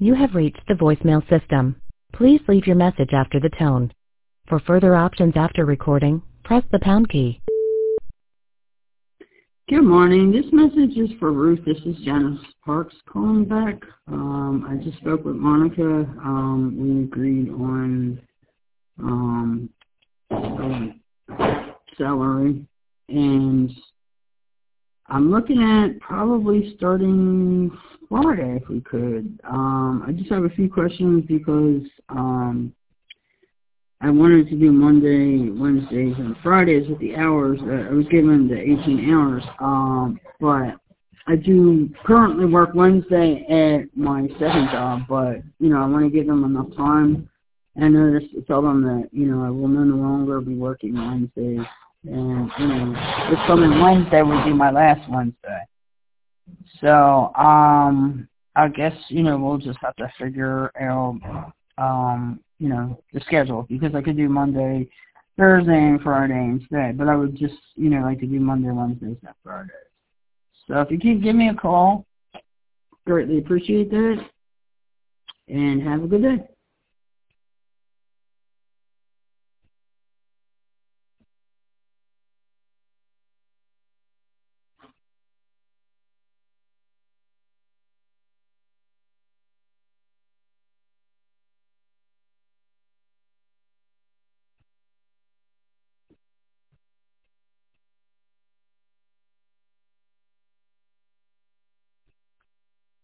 You have reached the voicemail system. Please leave your message after the tone. For further options after recording, press the pound key. Good morning. This message is for Ruth. This is Janice Parks calling back. I just spoke with Monica. We agreed on salary, and I'm looking at probably starting Friday if we could. I just have a few questions because I wanted to do Monday, Wednesdays, and Fridays with the hours. I was given the 18 hours, but I do currently work Wednesday at my second job, but, I want to give them enough time. And I noticed to tell them that, I will no longer be working Wednesdays. And, this coming Wednesday would be my last Wednesday. So, I guess, we'll just have to figure out, the schedule, because I could do Monday, Thursday, and Friday instead. But I would just, like to do Monday, Wednesdays, and Fridays. So if you can give me a call, greatly appreciate that. And have a good day.